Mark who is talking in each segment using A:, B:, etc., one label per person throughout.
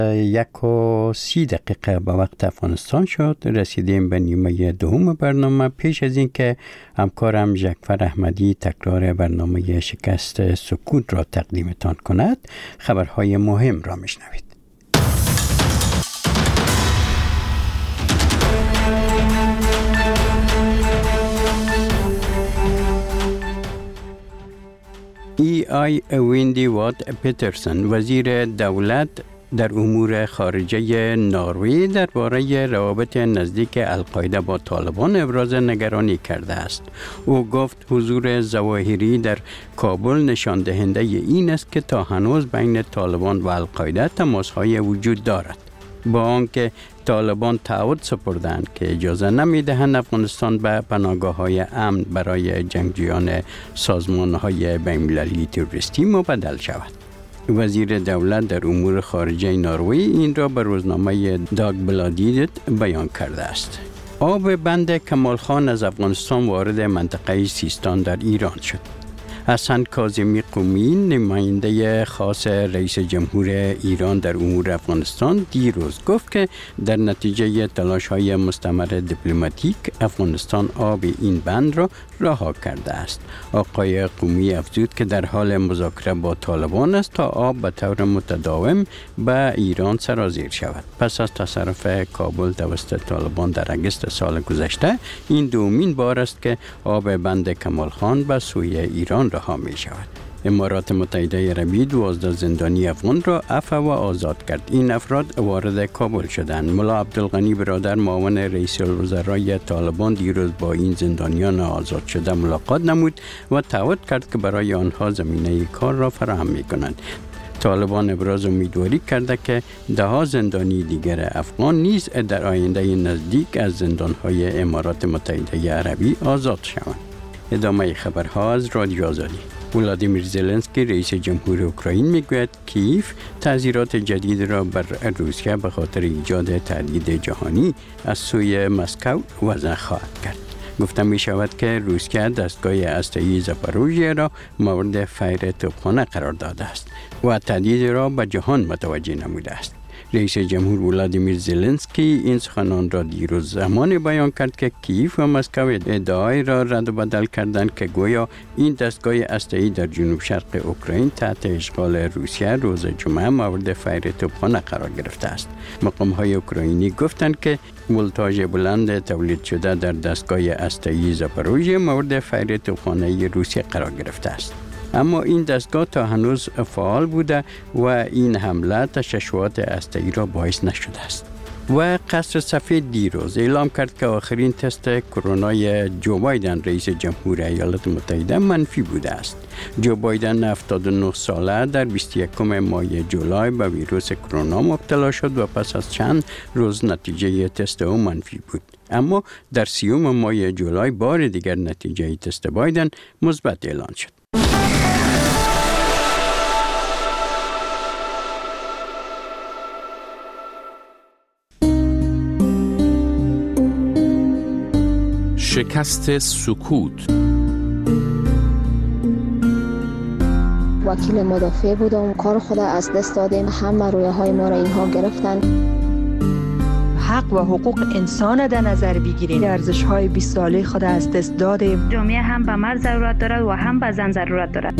A: 1:30 به وقت افغانستان شد. رسیدیم به نیمه دوم برنامه. پیش از این که همکارم جعفر احمدی تکرار برنامه شکست سکوت را تقدیمتان کند، خبرهای مهم را میشنوید. ویندی وات پیترسن، وزیر دولت در امور خارجه نروژ، درباره روابط نزدیک القاعده با طالبان ابراز نگرانی کرده است. او گفت حضور ظواهری در کابل نشان دهنده این است که تا هنوز بین طالبان و القاعده تماس‌های وجود دارد. با آنکه طالبان تعهد سپردند که اجازه نمی‌دهند افغانستان به پناهگاه‌های امن برای جنگجویان سازمان‌های بین‌المللی تروریستی مبدل شود. وزیر دولت در امور خارجه نروژ این را به روزنامه داگبلادیت بیان کرده است. آب بند کمال خان از افغانستان وارد منطقه سیستان در ایران شد. حسن کاظمی قمی، نماینده خاص رئیس جمهور ایران در امور افغانستان، دیروز گفت که در نتیجه تلاش‌های مستمر دیپلماتیک افغانستان آب این بند را رها کرده است. آقای قمی افزود که در حال مذاکره با طالبان است تا آب به طور متداوم به ایران سرازیر شود. پس از تصرف کابل توسط طالبان در اگست سال گذشته، این دومین بار است که آب بند کمال خان به سوی ایران رها می شود. امارات متحده عربی 12 زندانی افغان را عفو و آزاد کرد. این افراد وارد کابل شدند. ملا عبدالغنی برادر، معاون رئیس الوزرای طالبان، دیروز با این زندانیان آزاد شده ملاقات نمود و تعهد کرد که برای آنها زمینه کار را فراهم می کنند. طالبان ابراز امیدواری کرده که ده زندانی دیگر افغان نیز در آینده نزدیک از زندانهای امارات متحده عربی آزاد شوند. ادامه خبرها از رادیو آزادی. ولادیمیر زلنسکی، رئیس جمهور اوکراین، میگوید کیف تعزیرات جدید را بر روسیه به خاطر ایجاد تهدید جهانی از سوی مسکو وضع خواهد کرد. گفته می شود که روسیه دستگاه هسته‌ای زاپاروژیه را مورد فیر توپخانه قرار داده است و تهدید را به جهان متوجه نموده است. رئیس جمهور ولادیمیر زلنسکی این سخنان را دیروز زمانی بیان کرد که کیف و مسکو ادعای را رد و بدل کردند که گویا این دستگاه هسته‌ای در جنوب شرق اوکراین تحت اشغال روسیه روز جمعه مورد فیر توپخانه قرار گرفته است. مقام‌های اوکراینی گفتند که ولتاژ بلند تولید شده در دستگاه هسته‌ای زاپاروژیه مورد فیر توپخانه روسیه قرار گرفته است. اما این دستگاه تا هنوز فعال بوده و این حمله تشعشعات هسته‌ای را باعث نشده است. و قصر سفید دیروز اعلام کرد که آخرین تست کرونای جو بایدن، رئیس جمهور ایالات متحده، منفی بوده است. جو بایدن 79 ساله در 21 ماه جولای به ویروس کرونا مبتلا شد و پس از چند روز نتیجه تست او منفی بود. اما در 30 ماه جولای بار دیگر نتیجه تست بایدن مثبت اعلان شد.
B: شکست سکوت.
C: وکیل مدافع بودم، کار خود از دست دادیم، همه رویاهای ما را اینها گرفتن.
D: حق و حقوق انسان در نظر بگیریم. ارزش‌های 20 ساله خود از دست دادیم.
E: جامعه هم به مرد ضرورت دارد و هم به زن ضرورت دارد.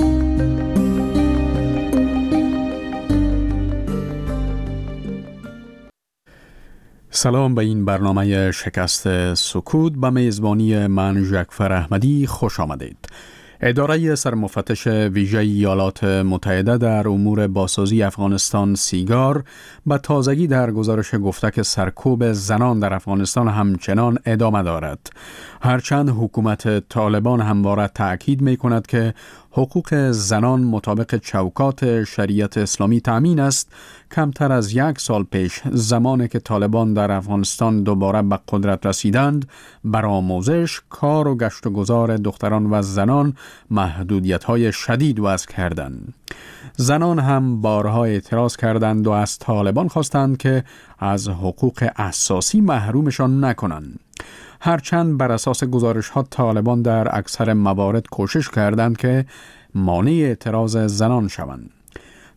F: سلام به این برنامه شکست سکوت. به میزبانی من جعفر احمدی خوش آمدید. اداره سرمفتش ویژه ایالات متحده در امور بازسازی افغانستان سیگار به تازگی در گزارش گفته که سرکوب زنان در افغانستان همچنان ادامه دارد. هرچند حکومت طالبان همواره تأکید می کند که حقوق زنان مطابق چوکات شریعت اسلامی تامین است، کمتر از 1 سال پیش زمانی که طالبان در افغانستان دوباره به قدرت رسیدند، بر آموزش، کار و گشت و گذار دختران و زنان محدودیت‌های شدید وضع کردند. زنان هم بارها اعتراض کردند و از طالبان خواستند که از حقوق اساسی محرومشان نکنند. هرچند بر اساس گزارش‌ها طالبان در اکثر موارد کوشش کردند که مانع اعتراض زنان شوند.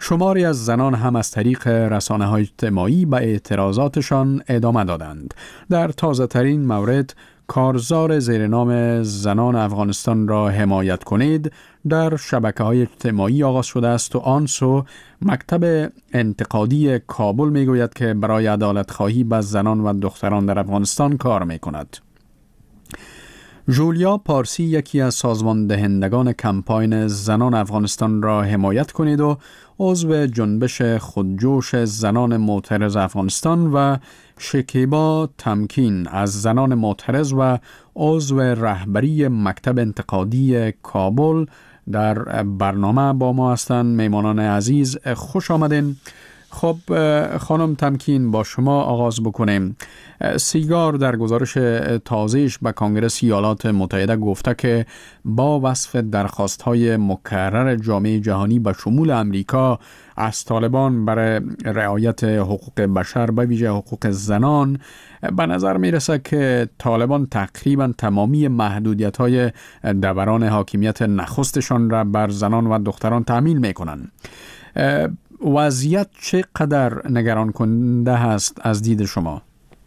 F: شماری از زنان هم از طریق رسانه‌های اجتماعی به اعتراضاتشان ادامه دادند. در تازه ترین مورد کارزار زیر نام زنان افغانستان را حمایت کنید در شبکه‌های اجتماعی آغاز شده است و آن سو مکتب انتقادی کابل میگوید که برای عدالت خواهی به زنان و دختران در افغانستان کار میکند. جولیا پارسی یکی از سازمان دهندگان کمپاین زنان افغانستان را حمایت کنید و عضو جنبش خودجوش زنان معترض افغانستان و شکیبا تمکین از زنان معترض و عضو رهبری مکتب انتقادی کابل در برنامه با ما هستند. میمانان عزیز خوش آمدین. خب خانم تمکین، با شما آغاز بکنیم. سیگار در گزارش تازه‌اش به کنگره ایالات متحده گفته که با وصف درخواست‌های مکرر جامعه جهانی به شمول امریکا از طالبان برای رعایت حقوق بشر به ویژه حقوق زنان، به نظر میرسه که طالبان تقریبا تمامی محدودیت‌های دوران حاکمیت نخستشان را بر زنان و دختران تأمین میکنند. وضعیت چقدر نگران کننده هست از دید شما؟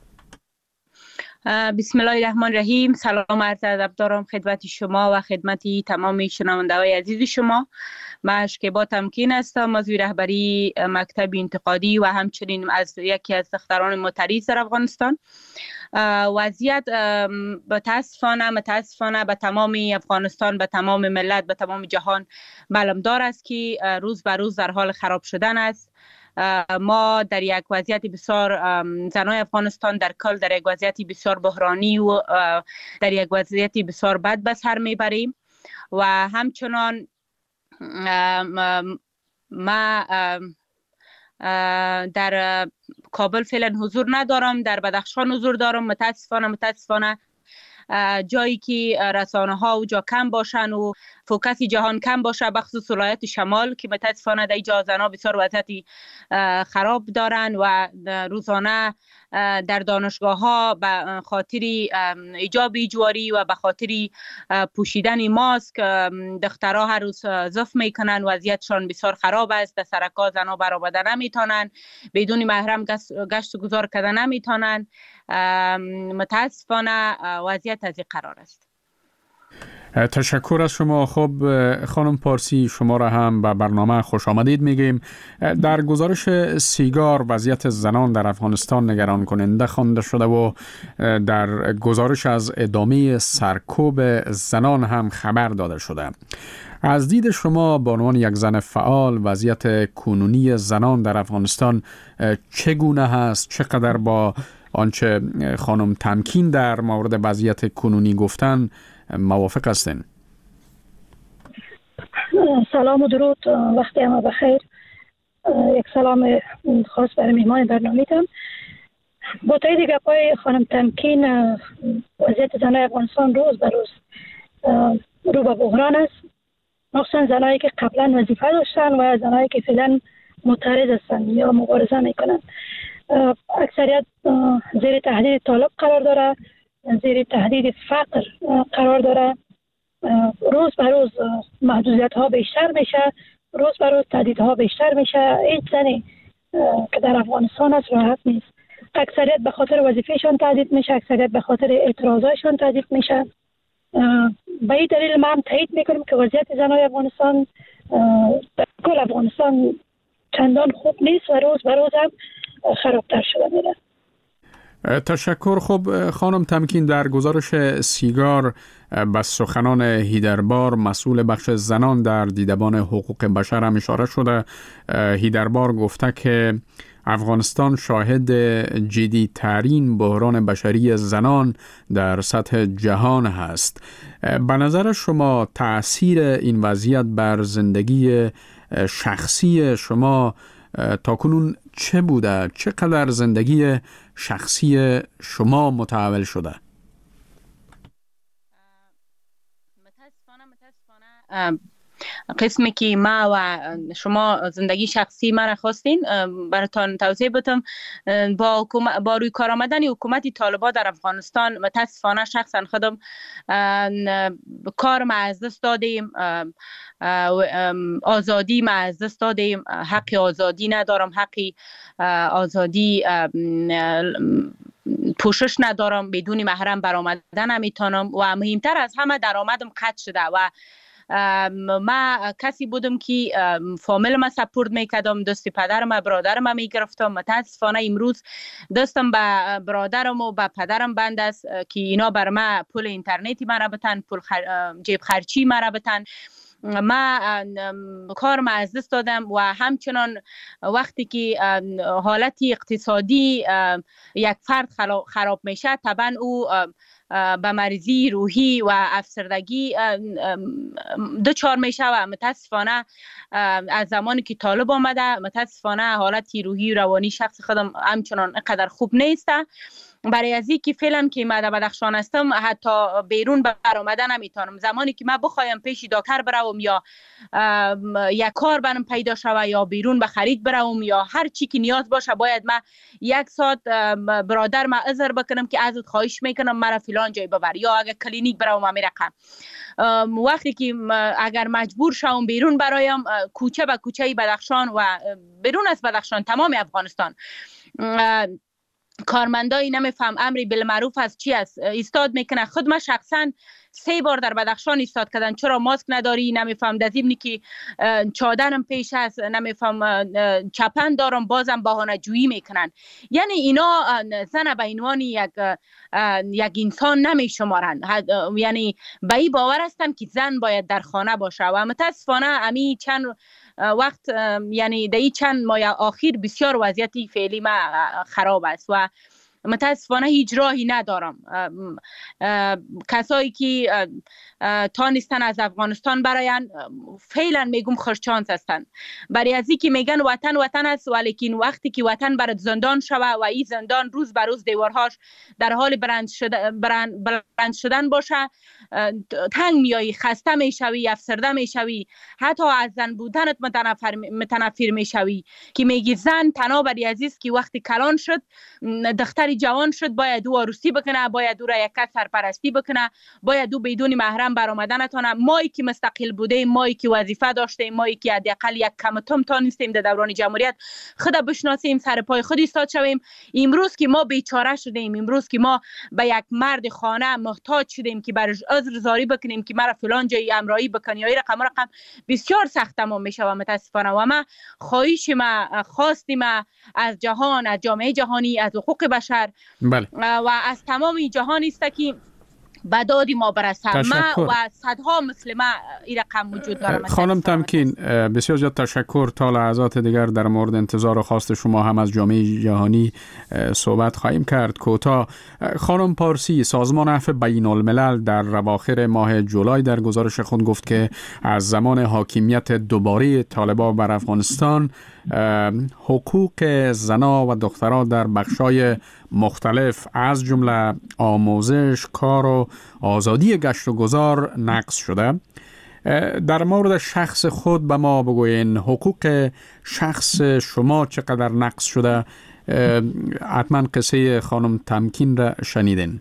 G: بسم الله الرحمن الرحیم. سلام عرض ادب دارم خدمت شما و خدمت تمام شنونده‌های عزیز شما. من شکیبا تمکین هستم، عضو رهبری مکتب انتقادی و همچنین از یکی از دختران معترض در افغانستان. وضعیت متاسفانه به تمام افغانستان، به تمام ملت، به تمام جهان معلومدار است که روز به روز در حال خراب شدن است. ما در یک وضعیت بسیار زنای افغانستان در کل در یک وضعیت بسیار بحرانی و در یک وضعیت بسیار بد به سر میبریم و همچنان ما در کابل فعلا حضور ندارم، در بدخشان حضور دارم. متاسفانه جایی که رسانه ها و جا کم باشن و فوکس جهان کم باشه، بخصوص ولایت شمال که متاسفانه در اینجا زنها بسیار وضعیت خراب دارن و روزانه در دانشگاه ها به خاطر ایجاب اجباری و به خاطر پوشیدن ماسک دخترها هر روز زف میکنن. وضعیتشان بسیار خراب است. در سرکا زنها برآمده نمیتونن، بدون محرم گشت و گذار کردن نمیتونن. متاسفانه وضعیت از این قرار است.
F: تشکر از شما. خب خانم پارسی، شما را هم به برنامه خوش آمدید میگیم. در گزارش سیگار وضعیت زنان در افغانستان نگران کننده خوانده شده و در گزارش از ادامه سرکوب زنان هم خبر داده شده. از دید شما به عنوان یک زن فعال وضعیت کنونی زنان در افغانستان چگونه هست؟ چقدر با آنچه خانم تمکین در مورد وضعیت کنونی گفتن موافق هستین؟
H: سلام و درود، وقتی همه بخیر. یک سلام خاص برای مهمان برنامه‌تان. با تایید گپای خانم تمکین، وضعیت زنای افغانستان روز به روز رو به بحران است، مخصوصا زنایی که قبلا وظیفه داشتن و زنایی که فعلا معترض هستند یا مبارزه میکنند. اکثریت زیر تهدید طالب قرار داره، زیر تهدید فقر قرار داره. روز به روز محدودیت ها بیشتر میشه، روز به روز تهدیدها بیشتر میشه. هیچ زنی که در افغانستان است راحت نیست. اکثریت به خاطر وظیفهشون تهدید میشه، اکثریت به خاطر اعتراضایشون تهدید میشه. به این دلیل ما هم تایید میکنیم که وضعیت زنای افغانستان در کل افغانستان چندان خوب نیست و روز به روز هم خرابتر شده میره.
F: تشکر. خب خانم تمکین، در گزارش سیگار به سخنان هیدربار مسئول بخش زنان در دیدبان حقوق بشر هم اشاره شده. هیدربار گفته که افغانستان شاهد جدی‌ترین بحران بشری زنان در سطح جهان هست. به نظر شما تأثیر این وضعیت بر زندگی شخصی شما تاکنون چه بوده؟ چقدر زندگی شخصی شما متحول شده؟
G: متاسفانه قسمی که ما و شما زندگی شخصی من خواستین براتون توضیح بدم. با روی کار آمدن حکومت طالبان در افغانستان متاسفانه شخصا خودم کار ما از دست دادیم، آزادی ما از دست دادیم، حق آزادی ندارم، حق آزادی پوشش ندارم، بدون محرم برآمدن نمیتونم و مهمتر از همه درآمدم قطع شده و ما کسی بودم که فامیل ما سپورت میکردم، دست پدرم برادرم میگرفتم. متاسفانه امروز دستم به برادرم و به پدرم بند است که اینا بر ما پول اینترنتی مرا بتن، پول جیب خرچی مرا بتن. ما کار ما از دست دادم و همچنان وقتی که حالت اقتصادی یک فرد خراب میشه طبعا او به مریضی روحی و افسردگی دچار میشه و متاسفانه از زمانی که طالب آمده متاسفانه حالت روحی و روانی شخص خودم همچنان اینقدر خوب نیست. برای ازی که فعلا که من در بدخشان هستم حتی بیرون برآمدن نمیتونم. زمانی که من بخوایم پیش دکتر بروم یا یک کار برام پیدا شوه یا بیرون به خرید بروم یا هر چی که نیاز باشه باید من یک ساعت برادر ما عذر بکنم که ازت خواهش میکنم مرا فلان جای ببر یا اگر کلینیک بروم امیرقم. وقتی که اگر مجبور شوم بیرون برایم کوچه به کوچه بدخشان و بیرون از بدخشان تمام افغانستان کارمندایی نمیفهم امری بالمعروف از چی است ایستاد میکنه. خود من شخصا 3 بار در بدخشان ایستاد کردن چرا ماسک نداری، نمیفهم در ضمن که چادرم پیش است، نمیفهم چپن دارم، بازم بهانه جویی میکنن. یعنی اینا زن به عنوان یک انسان نمیشمارند، یعنی به این باور هستند که زن باید در خانه باشه و متاسفانه امی چند وقت یعنی در این چند ماه اخیر بسیار وضعیت فعلی ما خراب است و متاسفانه هیچ راهی ندارم. کسایی که تانستن از افغانستان براین فعلا میگم خوششانس هستند. برای ازی که میگن وطن است ولیکن وقتی که وطن برات زندان شوه و این زندان روز به روز دیوارهاش در حال برند شدن باشه تنگ میایی، خسته میشوی، افسرده میشوی، حتی از زن بودنت متنفر میشوی که میگی زن تنها برای عزیز که وقتی کلان شد دختر جوان شد باید او عروسی بکنه، باید او را یک کس سرپرستی بکنه، باید او بدون محرم برآمدن نتونه. مایی که مستقل بودیم، مایی که وظیفه داشتیم، مایی که حداقل یک کمتم تانستیم در دوران جمهوریت خود بشناسیم، سر پای خود ایستاد شویم، امروز که ما بیچاره شدیم، امروز که ما به یک مرد خانه محتاج شدیم که برش عذر زاری بکنیم که مرا فلان جای امرایی بکنی یا رقم بسیار سخت ما میشه و متاسفانه و ما خواستیم از جهان، از جامعه جهانی، از حقوق بشر
F: بله.
G: و از تمام جهان است که به داد ما برسه. ما و صدها مثل ما این رقم وجود دارم.
F: خانم تمکین بسیار زیاد تشکر. تا لحظات دیگر در مورد انتظار و خواست شما هم از جامعه جهانی صحبت خواهیم کرد. کوتاه خانم پارسی، سازمان عفو بین الملل در اواخر ماه جولای در گزارش خود گفت که از زمان حاکمیت دوباره طالبان بر افغانستان حقوق زنا و دخترها در بخشای مختلف از جمله آموزش، کار و آزادی گشت و گذار نقض شده. در مورد شخص خود به ما بگوین حقوق شخص شما چقدر نقض شده؟ حتما قصه خانم تمکین را شنیدین.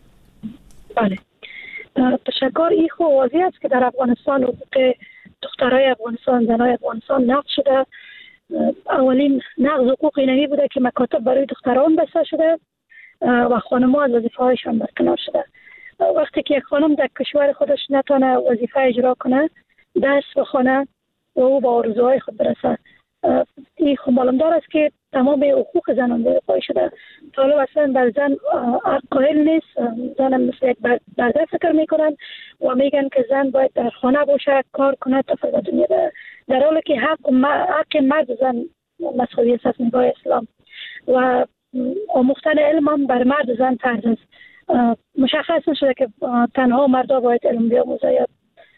H: بله تشکر. این خوب واضح است که در افغانستان حقوق دخترای افغانستان، زنای افغانستان نقض شده. اولین نقض حقوق اینمی بوده که مکاتب برای دختران بسته شده و خانم‌ها از وظیفه هایشان برکنار شده. وقتی که یک خانم در کشور خودش نتونه وظیفه اجرا کنه، درس بخونه و او با آرزوهای خود برسه، این خب معلومدار است که تمام حقوق زنان دریغ شده. طالب اصلا بر زن قائل نیست. زن مثل یک برده فکر میکنن و میگن که زن باید در خانه باشه، کار کنه تا فضا دنیا بره، در حالی که حق مرد و زن مساوی است از نگاه اسلام و آموختن علم هم بر مرد و زن فرض است. مشخص نشده که تنها مردا باید علم بیاموزه یا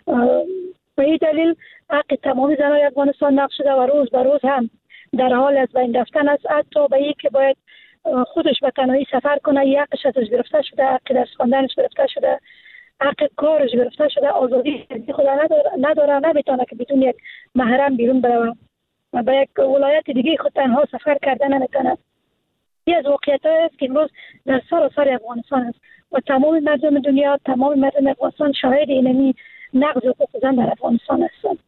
H: به این دلیل حق تمامی زنای افغانستان نقض شده و روز به روز هم در حال از بین رفتن است. حتی به این که باید خودش به تنهایی سفر کنه، حقش ازش گرفته شده، حق درس خواندنش گرفته شده حق کارش گرفته شده، آزادی خود نداره، نمیتونه که بدون یک محرم بیرون بره و به یک ولایت دیگه خود تنها سفر کردن نمیتونه. یکی از واقعیت‌هایی است که امروز در سراسر افغانستان است و تمام مردم دنیا، تمام مردم افغانستان شاهد اینمی نقض حقوق زن در افغانستان هستند.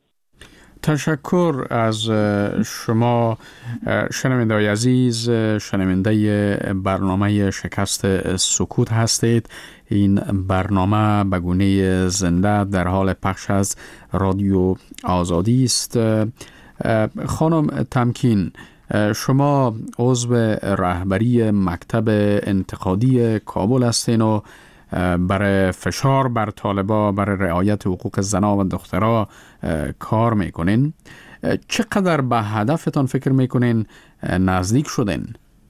F: تشکر از شما شنونده‌های عزیز. شنونده برنامه شکست سکوت هستید. این برنامه به گونه زنده در حال پخش از رادیو آزادی است. خانم تمکین، شما عضو رهبری مکتب انتقادی کابل هستین و برای فشار بر طالبا برای رعایت حقوق زنان و دخترها کار میکنین. چقدر به هدفتان فکر میکنین نزدیک شدین؟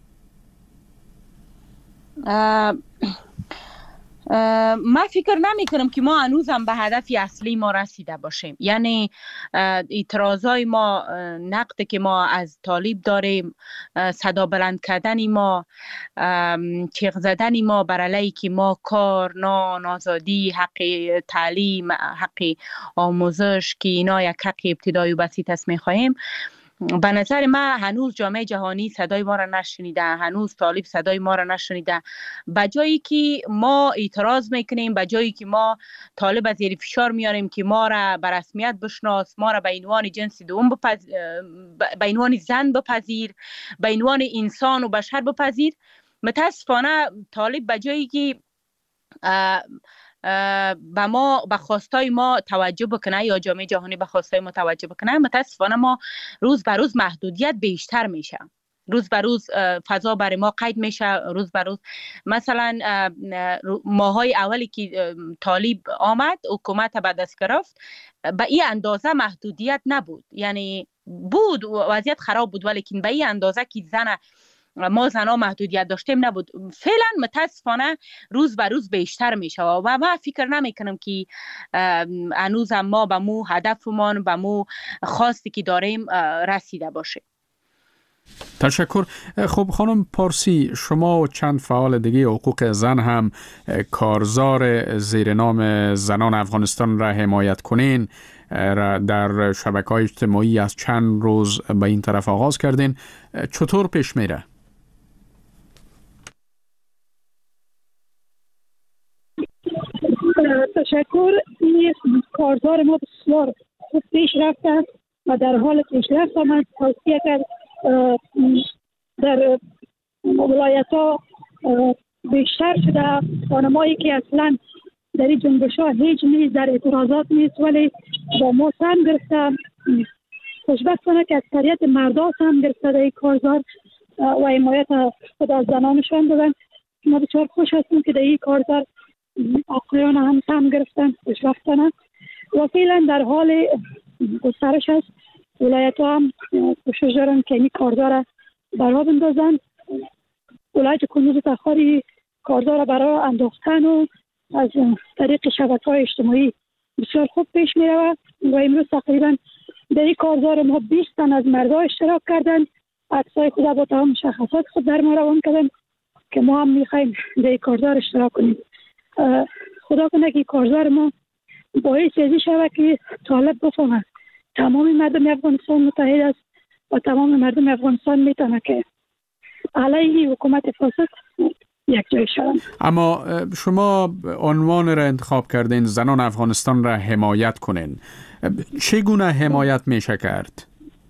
G: من فکر نمی کنم که ما هنوزم به هدف اصلی ما رسیده باشیم. یعنی اعتراضای ما، نقد که ما از طالب داریم، صدا بلند کردن ما، چیغ زدن ما بر علیه که ما کار، نان، آزادی، حق تعلیم، حق آموزش که اینا یک حق ابتدایی و بسیط است میخواهیم، به نظر من هنوز جامعه جهانی صدای ما را نشنیده، هنوز طالب صدای ما را نشنیده. به جایی که ما اعتراض میکنیم، به جایی که ما طالب از زیر فشار میاریم که ما را به رسمیت بشناس، ما را به عنوان جنس دوم به عنوان زن بپذیر، به عنوان انسان و بشر بپذیر، متاسفانه طالب به جایی که به خواستای ما توجه بکنه یا جامعه جهانی به خواستای ما توجه بکنه، متاسفانه ما روز به روز محدودیت بیشتر میشه، روز به روز فضا برای ما قید میشه، روز به روز. مثلا ماهای اولی که طالب آمد، حکومت به دست گرفت، به این اندازه محدودیت نبود، یعنی بود وضعیت خراب بود، ولی به این اندازه که ما زنها محدودیت داشتیم نبود. فعلا متاسفانه روز به روز بیشتر میشه و من فکر نمی کنم که هنوز ما به مو هدفمان، به مو خواستی که داریم رسیده باشه.
F: تشکر. خب خانم پارسی، شما و چند فعال دیگه حقوق زن هم کارزار زیر نام زنان افغانستان را حمایت کنین در شبکه‌های اجتماعی از چند روز به این طرف آغاز کردین. چطور پیش میره؟
H: تشکر. این کارزار ما بسیار خوب پیش رفته و در حال پیشرفت من توصیه کرد در ولایت ها بیشتر شده. خانمایی که اصلا در این جنبش ها هیچ نیست، در اعتراضات نیست، ولی با ما سهم گرفته. خوشبختانه که اکثریت مردا سهم گرفته در این کارزار و حمایت خود از زنانشان دادن. ما بسیار خوش هستیم که در این کارزار آقایان هم سهم گرفتن، خوشبختانه، و فعلا در حال گسترش است. ولایت ها هم کوشش دارن که این کارزار را برا بندازن. ولایت کنوز تخاری کارزار را برا انداختن و از طریق شبکه‌های اجتماعی بسیار خوب پیش می رود و امروز تقریبا در این کارزار ما 20 تن از مردها اشتراک کردن. عکسای خود با تمام مشخصات خود در ما روان کردن که ما هم میخوایم در این کارزار اشتراک کنیم. خدا کنه که کارزار ما باعث ازی شود که طالب بفهمه تمام مردم افغانستان متحد است و تمام مردم افغانستان میتونه که علیه حکومت فاسد یک جای شدن.
F: اما شما عنوان را انتخاب کردین زنان افغانستان را حمایت کنین. چگونه حمایت میشه کرد؟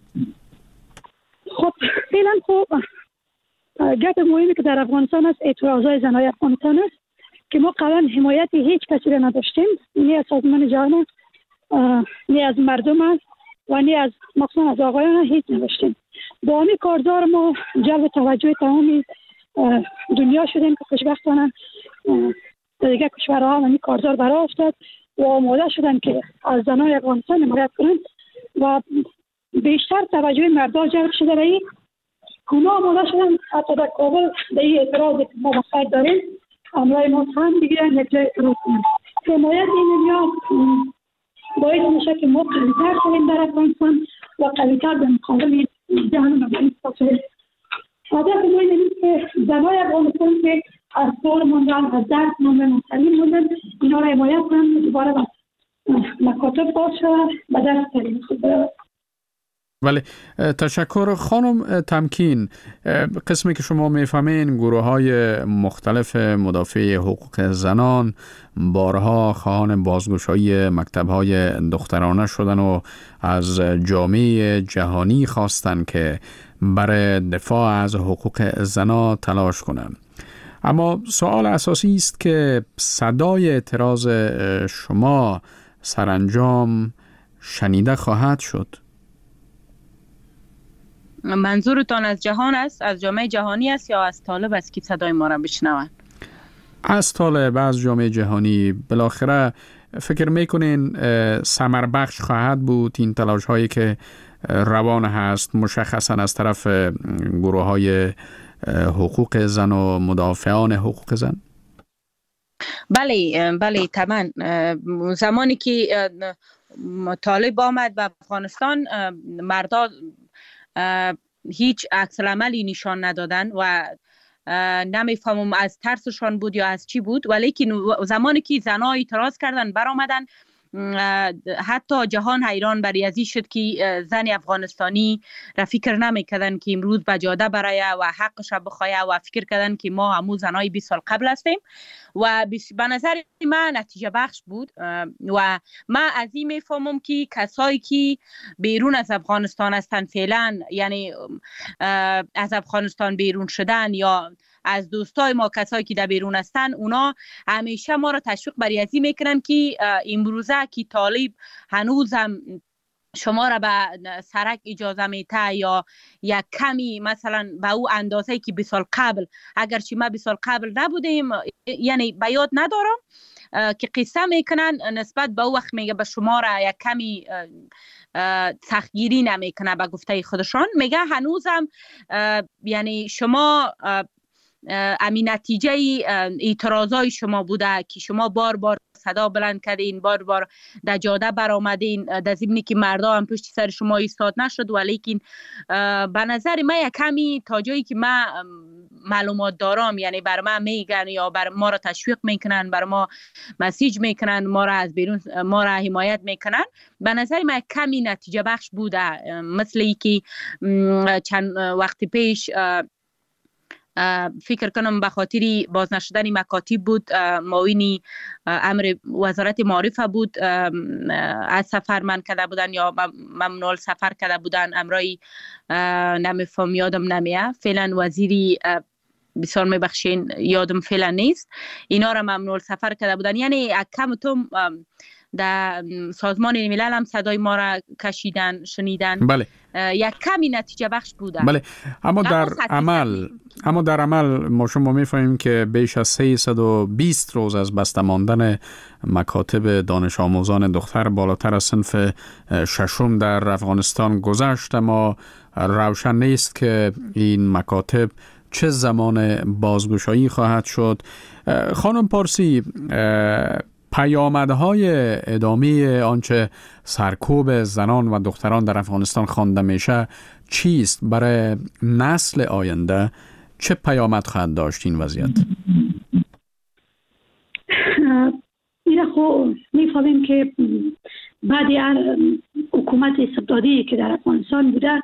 H: خب فعلا خب گپ مهمی که در افغانستان است اعتراضای زنای افغانستان است که ما قبلا حمایت هیچ کسی را نداشتیم، نه از سازمان جهان، نه از مردم است و نه از مخصوصا از آقایان هیچ نداشتیم. با همین کارزار ما جلب توجه تمام دنیا شدیم که خوشبختانه دیگه کشورها همین کارزار برای افتاد و آماده شدن که از زنان افغانستان حمایت کنند و بیشتر توجه مردم جلب شده. رایی اونا آماده شدن حتی در کابل در این اعتراض که ما بخیر داریم امرای ما هم بگیرن یک جای اعتراض کنند. حمایت این دنیا باید میشه که ما قوی‌تر شدیم در افغانستان و قوی‌تر به مقابل جهان افغانستان شدیم. هدف ما اینه که زنای افغانستان که از دور موندن، از درس موندن، از تعلیم موندن، اینا را حمایت کنن دوباره مکاتب باز شود و درس تعلیم خود برود.
F: ولی تشکر خانم تمکین. قسمی که شما میفهمین گروه های مختلف مدافع حقوق زنان بارها خواهان بازگشایی مکتب های دخترانه شدن و از جامعه جهانی خواستن که برای دفاع از حقوق زنان تلاش کنند. اما سوال اساسی است که صدای اعتراض شما سرانجام شنیده خواهد شد؟
G: منظورتان از جهان است، از جامعه جهانی است یا از طالب است که صدای ما را بشنوند؟
F: از طالب، از جامعه جهانی. بالاخره فکر میکنین ثمر بخش خواهد بود این تلاش هایی که روان هست، مشخصا از طرف گروه های حقوق زن و مدافعان حقوق زن؟
G: بله طبعا. زمانی که طالب آمد به افغانستان، مردا هیچ عکس العملی نشان ندادن و نمیفهمم از ترسشان بود یا از چی بود، ولی که زمانی که زنها اعتراض کردن برآمدن، حتی جهان حیران بر ازی شد که زن افغانستانی را فکر نمیکردن که امروز به جاده برای و حقش بخواه و فکر کردن که ما همون زنای 20 سال قبل هستیم و به نظر من نتیجه بخش بود. و من از این میفهمم که کسایی که بیرون از افغانستان هستن فعلا، یعنی از افغانستان بیرون شدن یا از دوستای ما کسایی که در بیرون هستن، اونا همیشه ما را تشویق بر ازی میکنن که امروزه که طالب هنوز هم شما را به سرک اجازه میته یا یک کمی مثلا به او اندازه که 20 سال قبل، اگرچه ما 20 سال قبل نبودیم، یعنی به یاد ندارم که قصه میکنن نسبت به او وقت میگه به شما را یک کمی سختگیری نمیکنه به گفته خودشان، میگه هنوزم یعنی شما همین نتیجه اعتراضای شما بوده که شما بار بار صدا بلند کردین، بار بار در جاده برآمدین، در ضمنی که مردا هم پشت سر شما ایستاد نشد، ولیکن به نظر من یک کمی تا جایی که من معلومات دارم، یعنی بر ما میگن یا بر ما را تشویق میکنن، بر ما مسیج میکنن، ما را از بیرون ما را حمایت میکنن، به نظر من کمی نتیجه بخش بوده. مثل ای که چند وقت پیش فکر کنم به خاطری باز نشدن مکاتب بود، معاون امر وزارت معارف بود، از سفر من کرده بودن یا ممنوع سفر کرده بودن، امرای نمیفهم یادم نمیه، فعلا وزیری بسیار میبخشین یادم فعلا نیست، اینا را ممنوع سفر کرده بودن. یعنی کم توم در سازمان ملل هم صدای ما را کشیدن، شنیدن.
F: بله.
G: یک کمی نتیجه بخش بوده.
F: بله. اما در عمل ما شما می‌فهمیم که بیش از 320 روز از بسته ماندن مکاتب دانش آموزان دختر بالاتر از صنف ششم در افغانستان گذشت، اما روشن نیست که این مکاتب چه زمان بازگشایی خواهد شد. خانم پارسی، پیامدهای ادامه آنچه سرکوب زنان و دختران در افغانستان خوانده میشه چیست؟ برای نسل آینده چه پیامد خواهد داشت این وضعیت؟
H: این خب میفهمیم که بعد هر حکومت استبدادی که در افغانستان بوده،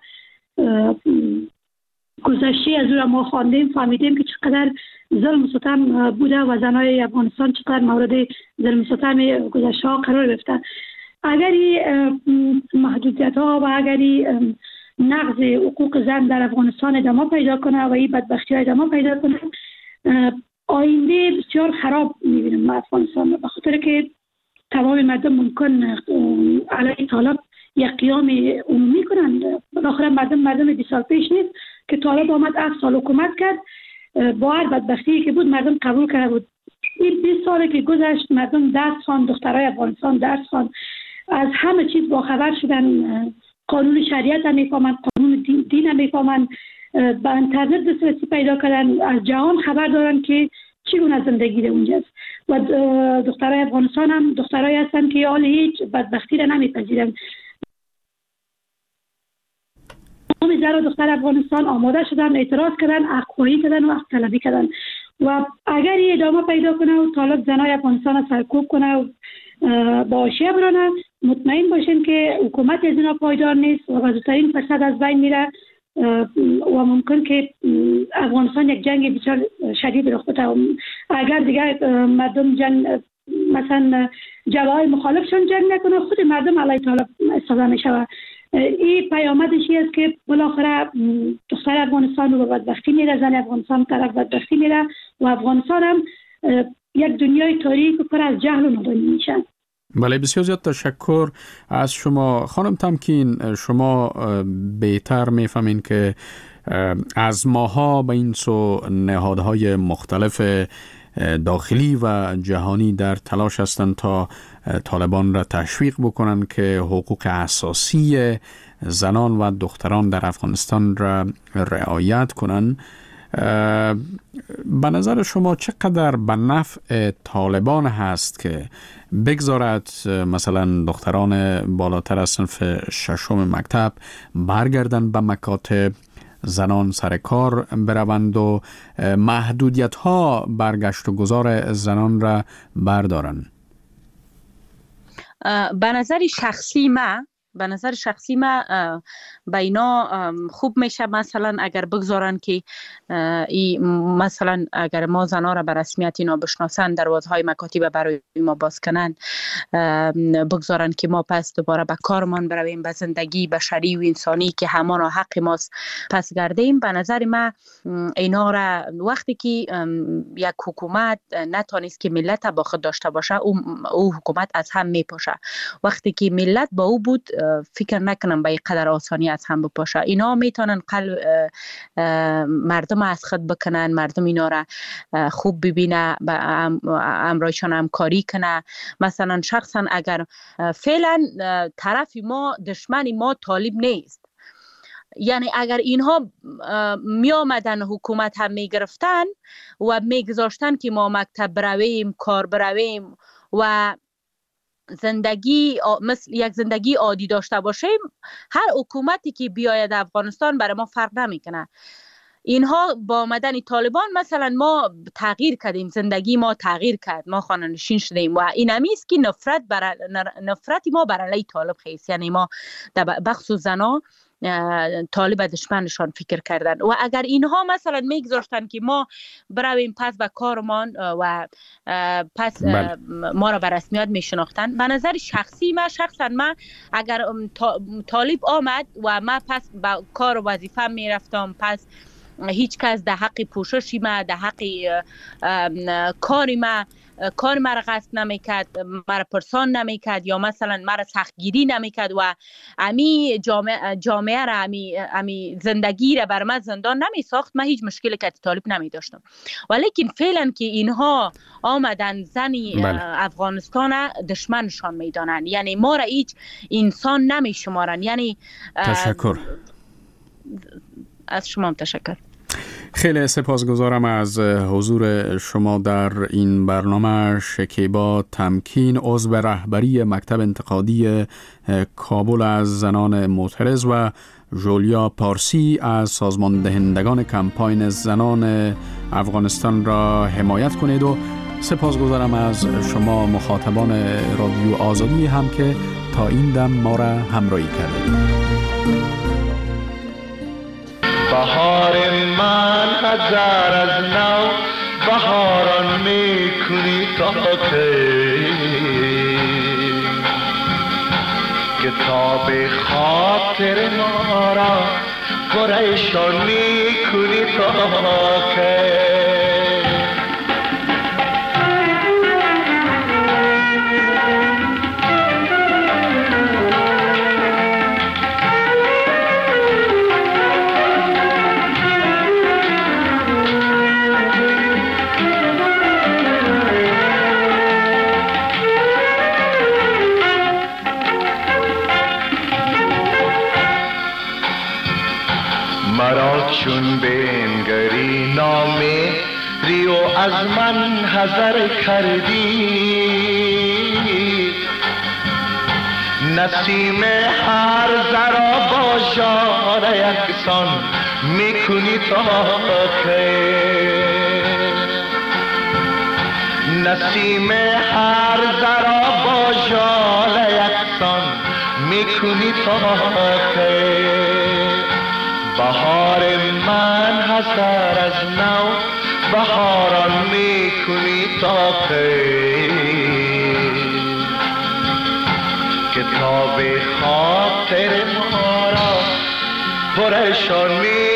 H: گذشته از او را ما خواندیم، فهمیدیم که چقدر ظلم و ستم بوده و زنای افغانستان چقدر مورد ظلم و ستم گذشته ها قرار گرفتن. اگر محدودیت ها و اگر نقض حقوق زن در افغانستان ادامه پیدا کنه و این بدبختی ها ادامه پیدا کنه، آینده بسیار خراب میبینیم افغانستان، به خاطر که تمام مردم ممکن علیه طالب یک قیام عمومی کنند. بالاخره مردم 20 سال پیش نیست که طالب آمد 7 سال حکومت کرد، با هر بدبختی که بود مردم قبول کرده بود. این 20 سالی که گذشت مردم درس خواند، دخترای افغانستان درس خواند، از همه چیز باخبر شدن، قانون شریعت هم میفهمند، قانون دین هم میفهمند، به اینترنت دسترسی پیدا کردن، از جهان خبر دارن که چگونه زندگی در اونجاست. و دخترای افغانستان هم دخترای هستن که حال هیچ بدبختی را نمیپذیرن. همه زن و دختر افغانستان آماده شدن، اعتراض کردن، حق خواهی کردن و حق طلبی کردن. و اگر این ادامه پیدا کنه و طالب زنای افغانستان سرکوب کنه و با آشیه برانه، مطمئن باشین که حکومت از اینا پایدار نیست و بزرگترین فرصت از بین میره و ممکن که افغانستان یک جنگ بسیار شدید رخ بده. اگر دیگر مردم جنگ مثلا جبهه‌های مخالفشون جنگ نکنه، خود مردم علیه طالب استفاده میشه. این پیامدش است که بالاخره دختر افغانستان رو به بدبختی میره، زن افغانستان طرف بدبختی میره و افغانستان هم یک دنیای تاریک و پر از جهل و نادانی میشه.
F: بله، بسیار زیاد تشکر از شما خانم تمکین. شما بهتر میفهمین که از ماها به این سو نهادهای مختلف داخلی و جهانی در تلاش هستند تا طالبان را تشویق بکنن که حقوق اساسی زنان و دختران در افغانستان را رعایت کنن. به نظر شما چقدر به نفع طالبان هست که بگذارد مثلا دختران بالاتر از صنف ششم مکتب برگردن به مکاتب، زنان سر کار بروند و محدودیت ها برگشت و گذار زنان را بردارن؟
G: به نظر شخصی ما به اینا خوب میشه مثلا اگر بگذارن که مثلا اگر ما زنا را به رسمیت اینا بشناسن، دروازهای مکاتب برای ما باز کنن، بگذارن که ما پس دوباره به کارمان برویم، به زندگی بشری و انسانی که همان حق ماست پس گردیم. به نظر ما اینا را وقتی که یک حکومت نتونست که ملت با خود داشته باشه، او حکومت از هم میپاشه. وقتی که ملت با او بود، فکر نکنم به این قدر آسانی از هم بپاشه. اینا میتونن قلب مردم از خود بکنن، مردم اینا را خوب ببینه، با امرایشان همکاری کنه. مثلا شخصا اگر فعلا طرف ما دشمن ما طالب نیست، یعنی اگر اینها می آمدن حکومت هم می گرفتن و می گذاشتن که ما مکتب برویم، کار برویم و زندگی مثل یک زندگی عادی داشته باشیم، هر حکومتی که بیاید افغانستان برای ما فرق نمیکنه. اینها با آمدن طالبان مثلا ما تغییر کردیم، زندگی ما تغییر کرد، ما خانه نشین شدیم و این همیست که نفرت ما بر علیه طالب خیست. یعنی ما در بخصوص زنا طالب دشمنشان فکر کردن و اگر اینها مثلا میگذاشتن که ما برویم پس به کارمان و پس ما را به رسمیت میشناختن، به نظر شخصا من اگر طالب آمد و من پس به کار و وظیفه میرفتم، پس هیچ کس در حق پوششی ما، در حق کار مرا غصب نمیکرد، مرا پرسان نمیکرد یا مثلا مرا سختگیری نمیکرد و امی جامعه را امی زندگی را بر من زندان نمی ساخت، من هیچ مشکلی که طالب نمی داشتم. ولیکن فعلا که اینها آمدن زنی افغانستان دشمنشان میدانن، یعنی ما را هیچ انسان نمی شمارن. یعنی
F: تشکر
G: از شما. تشکر.
F: خیلی سپاسگزارم از حضور شما در این برنامه. شکیبا تمکین، عضو رهبری مکتب انتقادی کابل از زنان معترض و ژولیا پارسی از سازمان دهندگان کمپاین زنان افغانستان را حمایت کنید و سپاسگزارم از شما مخاطبان رادیو آزادی هم که تا این دم ما را همراهی کردید.
I: بهار من هزار از نو بهاران میکنی تا کتاب خاطر ما را پریشان میکنی تا که چون بنگری نامه ریو از من حذر کردی، نسیم هر ذرا با ژاله یکسان میکنی تا که نسیم هر ذرا با ژاله یکسان میکنی تا که بهار من حسر از نو بهاران میکنی تا که کتاب خاطر ما را پرشان می